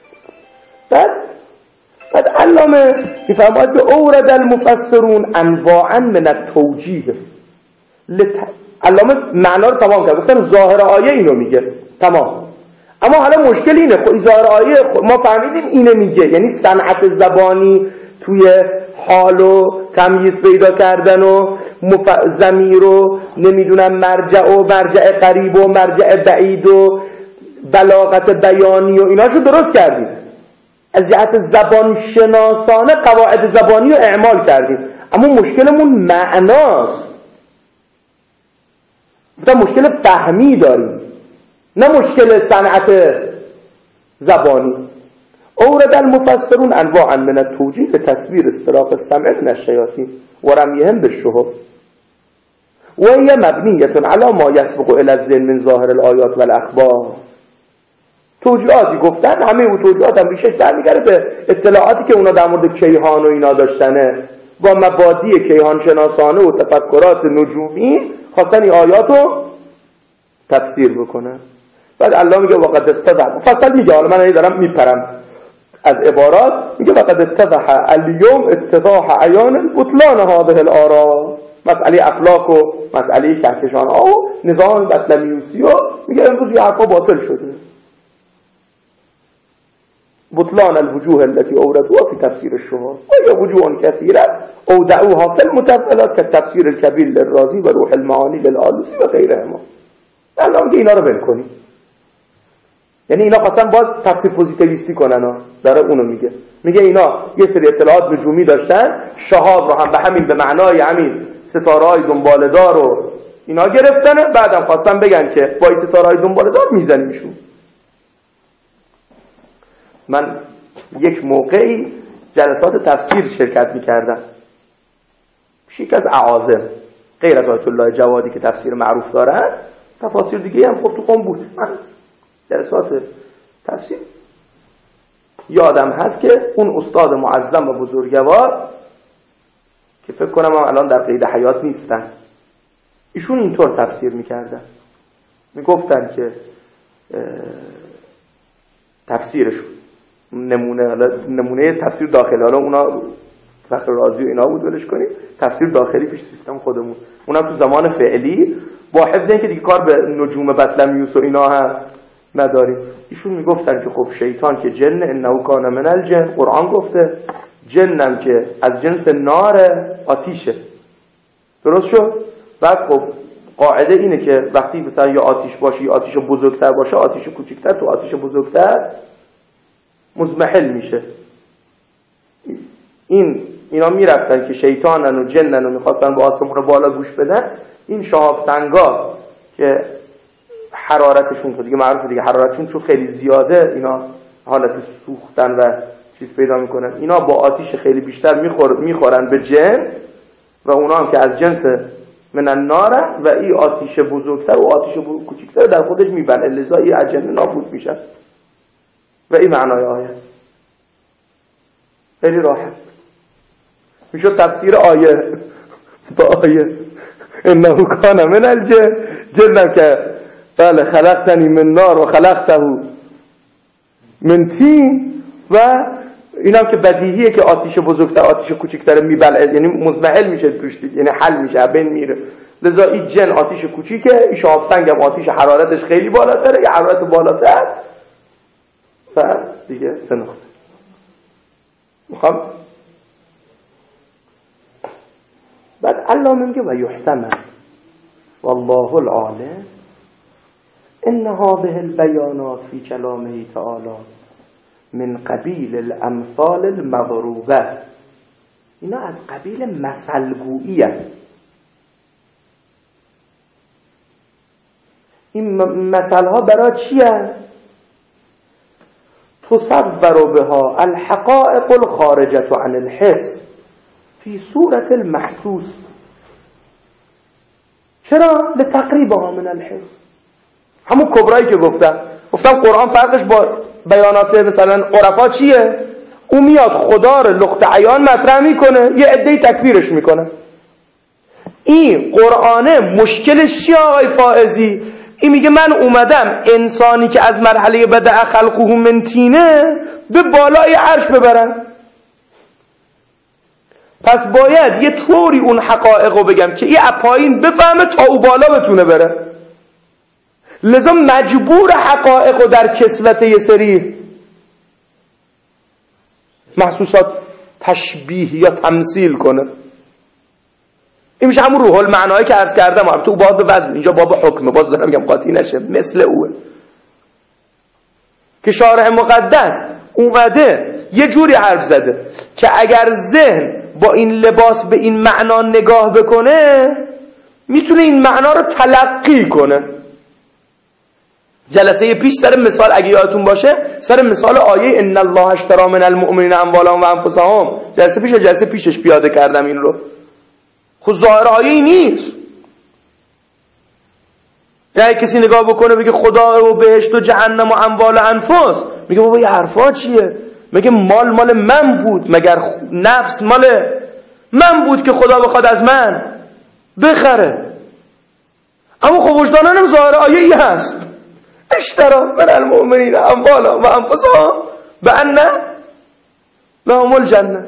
بعد علامه میفرماید که اورد المفسرون انواعا من التوجیه. علامه معنا رو تمام کرد، گفتن ظاهر آیه اینو میگه، تمام. اما حالا مشکل اینه، خب ظاهر آیه ما فهمیدیم اینو میگه، یعنی صنعت زبانی توی حال و تمییز پیدا کردن و ضمیر و نمیدونم مرجع و مرجع قریب و مرجع بعید و بلاغت بیانی و ایناشو درست کردیم. از جهت زبان شناسانه قواعد زبانی رو اعمال کردیم، اما مشکلمون معناست. مشکل فهمی داریم، نه مشکل صنعت زبانی. اورد المفسرون انواعا من التوجیه لتصویر استراق السمع من الشیاطین و رمیهم بالشهب و هي مبنیه علی ما یسبق الی الذهن من ظاهر الآیات والاخبار. توجیهاتی گفتن، همه اون توجیهات هم ریشش برمیگره به اطلاعاتی که اونا در مورد کیهان و اینا داشتنه، با مبادی کیهان شناسانه و تفکرات نجومی خواستن این آیات رو تفسیر بکنن. بعد الله میگه وقد اتضح، فصل میگه، حالا من دارم میپرم از عبارات، میگه وقد اتضح اليوم اتضاح عیان بطلان هذه الآراء. مسئله افلاک و مسئله کهکشان ها و نظام بطلمیوسی و میگه امروز یه حرفا باطل شده. بطلان الوجوه التي اوردوها في تفسير الشهاب وهي وجوه كثيرة اودعوها في المتفلات كالتفسير الكبير للرازي وروح المعاني للآلوسي و غیرهما. الان میگه اینا رو بل کنی، یعنی اینا خواستن باز تفسیر پوزیتیویستی کنن. داره اونو میگه اینا یه سری اطلاعات نجومی داشتن، شهاب رو هم به همین به معنای همین ستاره‌های دنباله‌دار رو اینا گرفتنه، بعدم خواستن بگن که با این ستاره‌های دنباله‌دار میزنیمشون. من یک موقعی جلسات تفسیر شرکت میکردم، یک از اعاظم غیر از آیت الله جوادی که تفسیر معروف دارن، تفاسیر دیگه هم خب تو قم بود. من جلسات تفسیر یادم هست که اون استاد معظم و بزرگوار که فکر کنم هم الان در قید حیات نیستن، ایشون اینطور تفسیر میکردن، میگفتن که تفسیرشون نمونه تفسیر داخلی، حالا اونا فخر رازی و اینا بود ولش کنید، تفسیر داخلی پیش سیستم خودمون، اونم تو زمان فعلی با حفظ اینکه دیگه کار به نجوم بطلمیوس و اینا هم نداریم. ایشون میگفتن که خب شیطان که جن انه کان من الجن، قرآن گفته جنم که از جنس نار آتیشه، درست شد؟ بعد خب قاعده اینه که وقتی مثلا یا آتیش باشه یا آتیش بزرگتر باشه، آتیش کوچکتر تو آتیش بزرگتر مزمحل میشه. اینا میرفتن که شیطانن و جنن و میخواستن با آسمون بالا گوش بدن، این شهاب سنگا که حرارتشون تو دیگه معروفه دیگه، حرارتشون چون خیلی زیاده اینا حالت سوختن و چیز پیدا میکنن، اینا با آتیش خیلی بیشتر میخورن به جن و اونا هم که از جنس من النار و این آتیش بزرگتر و آتیش کوچکتر در خودش میبنه، لذا این از جن نابود میشن. و این معنای آیه خیلی راحت میشد تفسیر آیه با آیه انه کان من الجن، جنم که بله خلقتنی من نار و خلقته من طین، و اینم که بدیهیه که آتیش بزرگتر آتیش کوچکتر میبلعه، یعنی مزمحل میشه توش، یعنی حل میشه بین میره. لذا این جن آتیش کوچیکه، این شهاب سنگ هم آتیش حرارتش خیلی بالاتره، یه حرارت بالاتر و دیگه 3 نقطه میخوام بعد علامه میگه و یحتمل والله العالم ان هذه البیانات فی کلامه تعالی من قبیل الامثال المضروبه، اینا از قبیل مثلگوییه. این مثلها برای چیه؟ تصور بها الحقائق الخارجة عن الحس فی صورت المحسوس. چرا؟ لتقریبها من الحس. همون کبرایی که گفتم قرآن فرقش با بیانات مثلا عرفا چیه؟ اون میاد خدا رو لخت عیان مطرح میکنه، یه عده‌ای تکفیرش میکنه. این قرآنه مشکلش چیه آقای فائزی؟ این میگه من اومدم انسانی که از مرحله بدأ خلقه من طینه به بالای عرش ببرم، پس باید یه طوری اون حقایقو بگم که این اپایین بفهمه تا او بالا بتونه بره. لذا مجبور حقایقو در کسوت یه سری محسوسات تشبیه یا تمثیل کنه. این میشه همون روح المعنایی که عرض کردم. تو باب وزن، اینجا باب حکمه، باز دارم میگم قاطی نشه، مثل اوه که شارح مقدس اومده یه جوری حرف زده که اگر ذهن با این لباس به این معنا نگاه بکنه میتونه این معنا رو تلقی کنه. جلسه پیش سر مثال اگه یادتون باشه، سر مثال آیه ان الله اشتری من المؤمنین اموالهم و انفسهم، جلسه پیشش پیاده کردم این رو. خود ظاهر آیه این نیست. یعنی کسی نگاه بکنه بگه خدا و بهشت و جهنم و اموال و انفس، میگه بابا این حرفا چیه؟ میگه مال من بود، مگر نفس مال من بود که خدا بخواد از من بخره؟ اما خب وجدانانم ظاهر آیه ای هست، اشترا من المؤمنین اموالهم و انفسهم بأن لهم الجنه.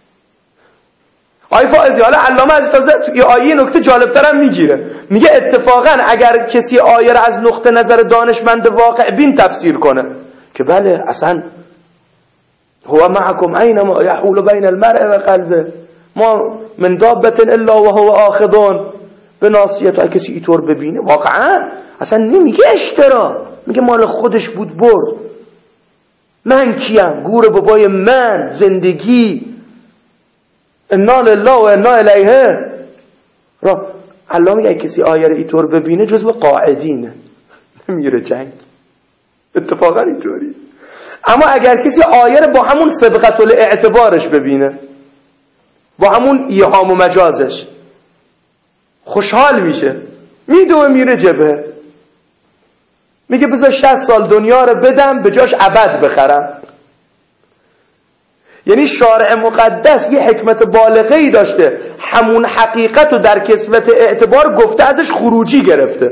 آیه فائزی حالا علامه از تازه توی آیه نکته جالب‌ترم میگیره، میگه اتفاقا اگر کسی آیه را از نقطه نظر دانشمند واقع بین تفسیر کنه که بله اصلا هو معکم اینما یحول بین المرء و قلبه ما من دابة الا وهو آخذ بناصیته. کسی اینطور ببینه واقعا اصلا نمیگه اشترا، میگه مال خودش بود برد. من کیم؟ گور بابای من، زندگی، انا لله و انا الیه. را الله میگه کسی آیه رو اینطور ببینه جزو قاعدینه، نمیره جنگ. اتفاقا اینطوری. اما اگر کسی آیه رو با همون سبقت الاعتبارش ببینه، با همون ایهام و مجازش، خوشحال میشه، میدوه میره جبهه، میگه بذار 60 سال دنیا رو بدم به جاش ابد بخرم. یعنی شارع مقدس یه حکمت بالغه‌ای داشته، همون حقیقت رو در کسوت اعتبار گفته، ازش خروجی گرفته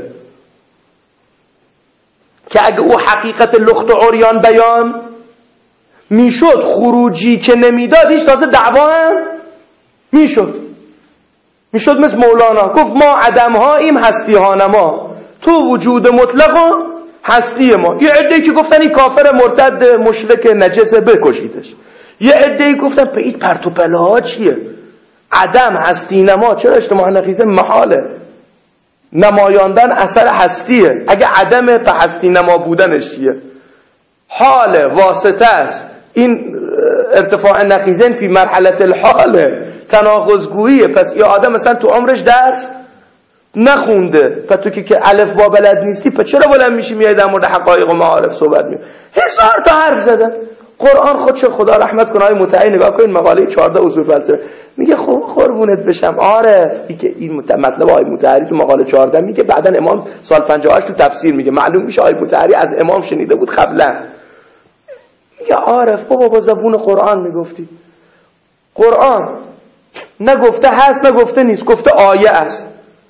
که اگه او حقیقت لخت و عریان بیان میشد، خروجی که نمیداد هیچ تازه دعوا هم میشد مثل مولانا گفت ما عدم هاییم هستی ها نما، تو وجود مطلق و هستی ما. یه عده‌ای که گفتن این کافر مرتد مشرک نجسه بکشیدش، یه عده‌ای گفتن به این پرت و پلاها چیه؟ عدم هستی نما، چرا اجتماع نقیضه محاله، نمایاندن اثر هستیه، اگه عدمه به هستی نما بودنش چیه؟ حال واسطه است. این ارتفاع نقیضین فی مرحله الحال تناقض‌گوییه. پس یه آدم مثلا تو عمرش درس نخونده، پس تو که الف با بلد نیستی، پس چرا بلند میشی میای در مورد حقایق و معارف صحبت می‌کنی؟ هزار تا حرف زدن. قرآن خودشو خدا رحمت کنه، آیه متعی نگاه کنید، مقاله 14 اصول فلسفه، میگه خب قربونت بشم عارف، این مطلب آیه متعی تو مقاله 14 میگه، بعدن امام سال 58 تو تفسیر میگه، معلوم میشه آیه متعی از امام شنیده بود قبلا. میگه عارف بابا با زبون قرآن میگفتی، قرآن نگفته هست نگفته نیست، گفته آیه است.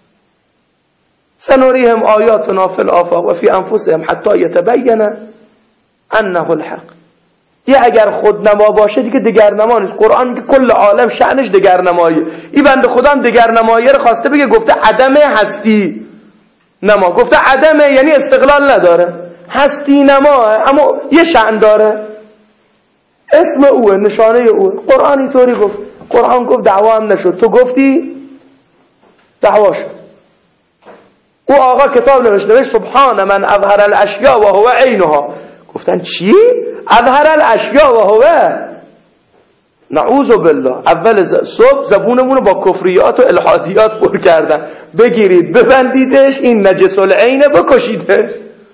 سنوریهم آیاتنا فی الآفاق و فی انفسهم حتی یتبین انه الحق. یه اگر خودنما باشه دیگه دگرنما نیست. قرآن میگه کل عالم شأنش دگرنماییه. این بنده خدا هم دگرنمایی رو خواسته بگه، گفته عدم هستی نما، گفته عدمه یعنی استقلال نداره. هستی نماه، اما یه شأن داره، اسم اوه، نشانه اوه. قرآن اینطوری گفت، قرآن گفت دعوا هم نشد، تو گفتی دعوا شد. او آقا کتاب نوشت سبحان من اظهر الاشیاء و هو عینها. گفتن چی؟ اظهر الاشیاء و هو، نعوذ بالله. اول صبح زبونمون با کفریات و الحادیات پر کردن، بگیرید ببندیدش، این نجس العینه، بکشیدش.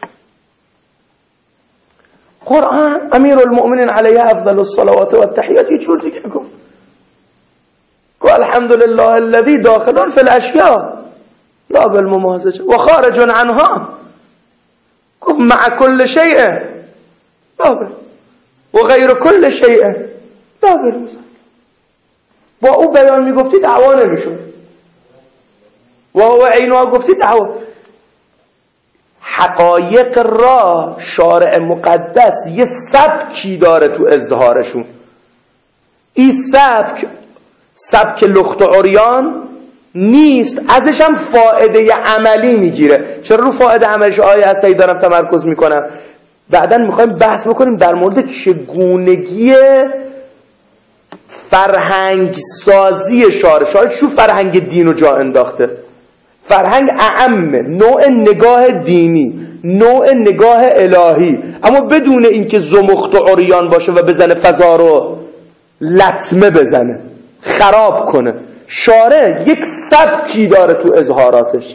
قرآن امیر المؤمنین علیه افضل الصلوات و التحیات یه جور دیگه گفت الحمدلله الذی داخل فی الاشیاء لا بالممازجه و خارج عنها. گفت مع کل شیء و غیر کل شیء لا بالمزاج. با او بیان میگفتی دعوا نمیشد، و هو عینها گفتی دعوا. حقایق را شارع مقدس یه سبکی داره تو اظهارشون. این سبک لخت و عریان نیست، ازش هم فائده عملی میگیره. چرا رو فائده عملیش آیه اصلی دارم تمرکز میکنم؟ بعداً میخوایم بحث بکنیم در مورد چگونگی فرهنگ سازی شارع شو فرهنگ دین رو جا انداخته. فرهنگ اعم، نوع نگاه دینی، نوع نگاه الهی، اما بدون اینکه زمخت و عریان باشه و بزنه فضا رو لطمه بزنه، خراب کنه. شارع یک سبکی داره تو اظهاراتش.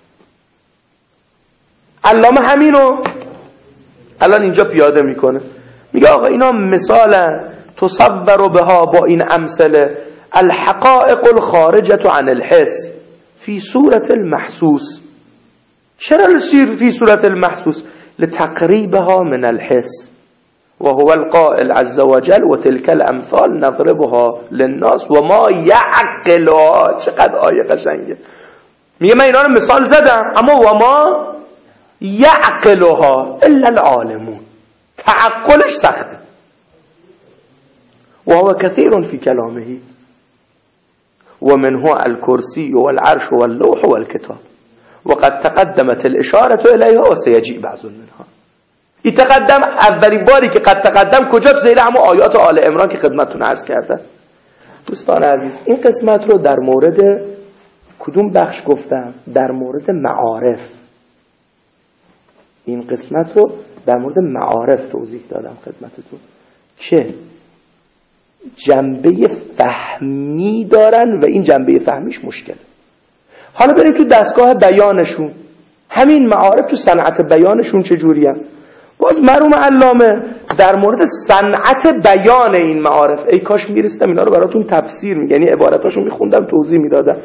علامه همینو الان اینجا پیاده میکنه، میگه آقا اینا مثالا تصور بها با این امثله الحقائق الخارجه عن الحس فی صورت المحسوس. چرا فی صورت المحسوس؟ لتقریبها من الحس و هو القائل عز وجل و تلك الامثال نضربها للناس و ما یعقلها. چقدر آیه قشنگه. میگه من اینا رو مثال زدم، اما و ما یعقلها الا العالمون. تعقلش سخته. و هو کثیر فی کلامه و منه الكرسی والعرش واللوح والكتاب وقد تقدمت الاشاره الیها و سیجیء بعض منها. این تقدم اولین باری که قد تقدم کجا؟ زیر همون آیات آل عمران که خدمتتون عرض کردم. دوستان عزیز، این قسمت رو در مورد کدوم بخش گفتم؟ در مورد معارف. این قسمت رو در مورد معارف توضیح دادم خدمتتون که جنبه فهمی دارن و این جنبه فهمیش مشکله. حالا بریم تو دستگاه بیانشون. همین معارف تو صنعت بیانشون چجوری هم؟ باز مرحوم علامه در مورد صنعت بیان این معارف، ای کاش میرسیدم اینا رو براتون تفسیر یعنی عبارتاشو میخوندم توضیح میدادم.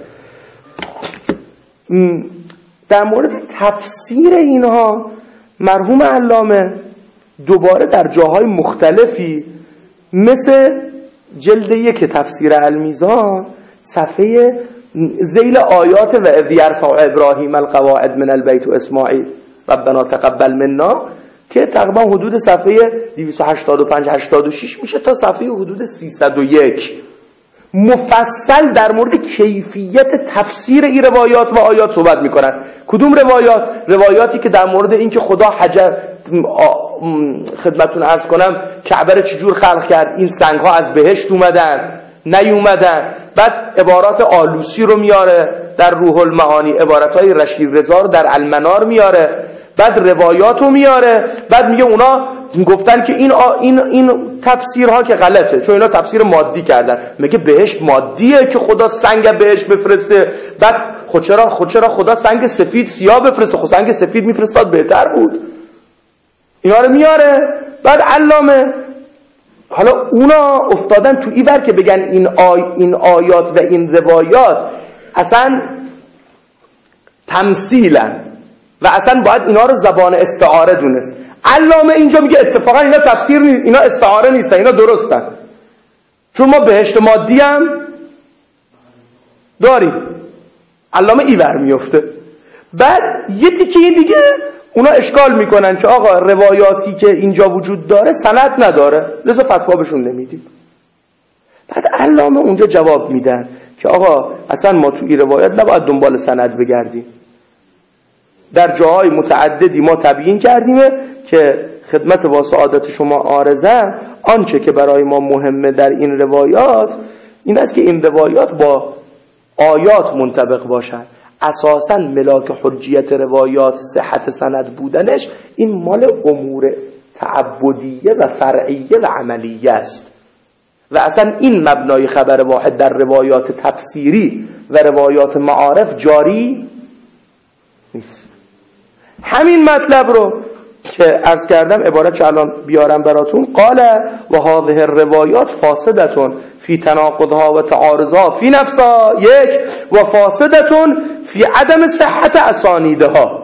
در مورد تفسیر اینها مرحوم علامه دوباره در جاهای مختلفی مثل جلد 1 تفسیر المیزان صفحه ذیل آیات و اذ یرفع ابراهیم القواعد من البیت و اسماعیل ربنا تقبل منا که تقریبا حدود صفحه 285-86 میشه تا صفحه حدود 301 مفصل در مورد کیفیت تفسیر این روایات و آیات صحبت میکنن. کدوم روایات؟ روایاتی که در مورد اینکه خدا حجر خدمتون عرض کنم کعبه رو چجور خلق کرد، این سنگ ها از بهشت اومدن نیومدن. بعد عبارات آلوسی رو میاره در روح المعانی، عبارات های رشید رضا رو در المنار میاره، بعد روایات رو میاره، بعد میگه اونا گفتن که این تفسیرها که غلطه چون اینا تفسیر مادی کردن. میگه بهشت مادیه که خدا سنگ بهشت بفرسته. بعد خود چرا خدا سنگ سفید سیاه بفرسته؟ خود سنگ سفید میفرستاد بهتر بود. اینا رو میاره. بعد علامه حالا اونا افتادن تو این بر که بگن این آیات و این روایات اصلا تمثیلن و اصلا باید اینا رو زبان استعاره دونست. علامه اینجا میگه اتفاقا اینا تفسیر نیست، اینا استعاره نیستن، اینا درستن، چون ما بهشت مادی هم داریم. علامه ایور میفته. بعد یه تیکه دیگه اونا اشکال میکنن که آقا روایاتی که اینجا وجود داره سند نداره لذا فتوا بهشون نمیدیم. بعد علامه اونجا جواب میدن که آقا اصلا ما تو این روایات نباید دنبال سند بگردیم. در جاهای متعددی ما تبیین کردیم که خدمت با سعادت شما عارضم آنچه که برای ما مهمه در این روایات این است که این روایات با آیات منطبق باشند. اساساً ملاک حجیت روایات صحت سند بودنش این مال امور تعبدیه و فرعیه و عملیه است و اصلا این مبنای خبر واحد در روایات تفسیری و روایات معارف جاری نیست. همین مطلب رو که عرض کردم عبارت چه الان بیارم براتون قال و هذه الروایات فاسدتون فی تناقضها و تعارضها فی نفسها یک و فاسدتون فی عدم صحت اسانیدها.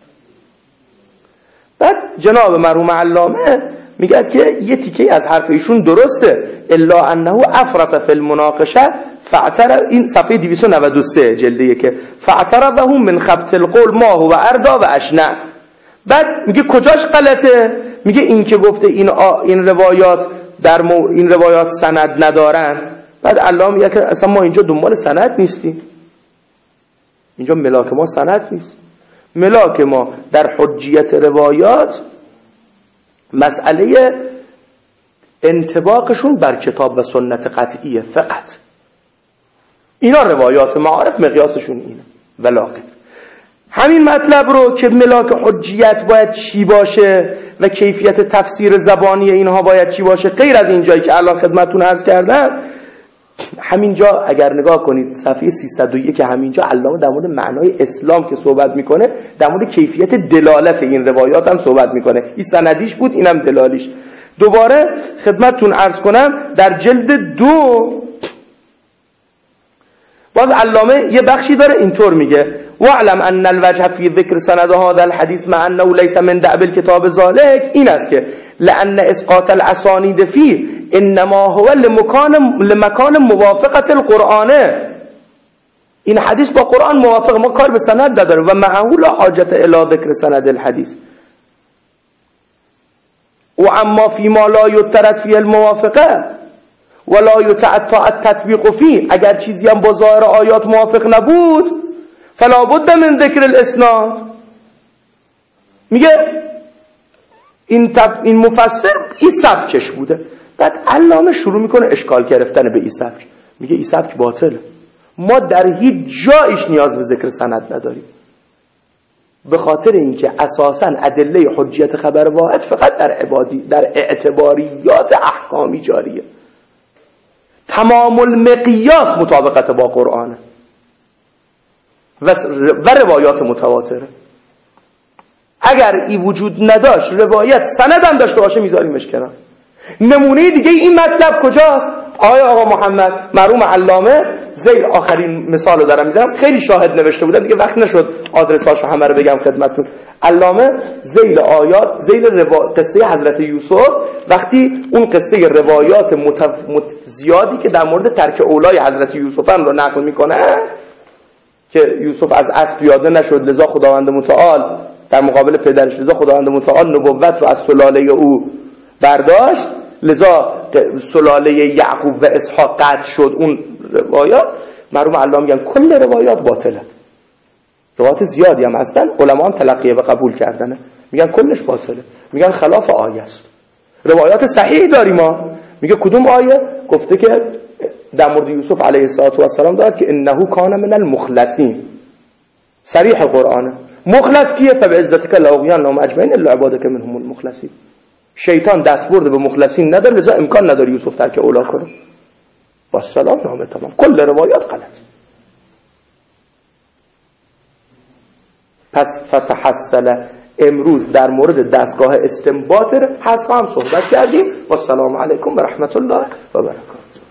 بعد جناب مرحوم علامه میگه که یه تیکه از حرف ایشون درسته الا انه افرط فی المناقشه فاعترف این صفحه 293 جلد که فاعترفه من خبط القول ما هو اردا و اشنع. بعد میگه کجاش غلطه؟ میگه این که گفته این روایات این روایات سند ندارن. بعد علامه میگه که اصلا ما اینجا دنبال سند نیستیم، اینجا ملاک ما سند نیست، ملاک ما در حجیت روایات مسئله انطباقشون بر کتاب و سنت قطعیه فقط. اینا روایات معارف مقیاسشون اینه. ولاکن همین مطلب رو که ملاک حجیت باید چی باشه و کیفیت تفسیر زبانی اینها باید چی باشه غیر از این جایی که الان خدمتتون عرض کردم، همینجا اگر نگاه کنید صفحه 301 که همینجا علامه در مورد معنای اسلام که صحبت میکنه در مورد کیفیت دلالت این روایات هم صحبت میکنه. این سندیش بود اینم دلالیش. دوباره خدمتتون عرض کنم در جلد 2 باز علامه یه بخشی داره اینطور میگه واعلم ان الوجه فی ذکر سند هذا الحديث مع انه ليس من دأب الكتاب ذلك این است که لان اسقاط الاسانید فيه انما هو لمکان موافقت القرآن. این حدیث با قرآن موافق، ما کار به سند نداریم و معه لا حاجت الی ذکر سند الحديث و اما فيما لا يترد فيه الموافقه ولا يتعطى التطبیق فيه، اگر چیزی هم با ظاهر آیات موافق نبود فلا بد من ذکر الاسناد. میگه این مفسر این سبکش بوده. بعد علامه شروع میکنه اشکال گرفتن به این سبک، میگه این سبک باطله، ما در هیچ جایش نیاز به ذکر سند نداریم به خاطر اینکه اساساً ادله حجیت خبر واحد فقط در اعتباریات احکامی جاریه، تمام المقیاس مطابقت با قرآنه و روایات متواتره. اگر این وجود نداشت روایت سند هم داشته باشه میذاریمش کنار. نمونه دیگه این مطلب کجاست؟ آقا محمد مرحوم علامه زیر آخرین مثال رو دارم میدم، خیلی شاهد نوشته بودم دیگه وقت نشد آدرساشو همه رو بگم خدمتتون. علامه زیر آیات قصه حضرت یوسف وقتی اون قصه روایات زیادی که در مورد ترک اولای حضرت یوسف هم رو نقل میکنه که یوسف از اسب پیاده نشد لذا خداوند متعال در مقابل پدرش لذا خداوند متعال نبوت رو از سلاله او برداشت لذا سلاله یعقوب و اسحاق قطع شد. اون روایات مرحوم علامه میگن کل روایات باطله، روایات زیادی هم هستن علما هم تلقیه و قبول کردنه، میگن کلش باطله، میگن خلاف آیه است. روایات صحیح داریم ما، میگه کدوم آیه؟ گفته که در مورد یوسف علیه السلام داد که انه کان من المخلصین، صریح قرآنه. مخلص کیه؟ فبعزتک لاغوینهم اجمعین الا عبادک منهم المخلصین. شیطان دستبرد به مخلصین نداره لذا امکان نداره یوسف ترک اولا کنه. با سلام نامه تمام. کل روایات غلط. پس فتحصل امروز در مورد دستگاه استنباط حذف هم صحبت کردیم. و السلام علیکم و رحمت الله و برکاته.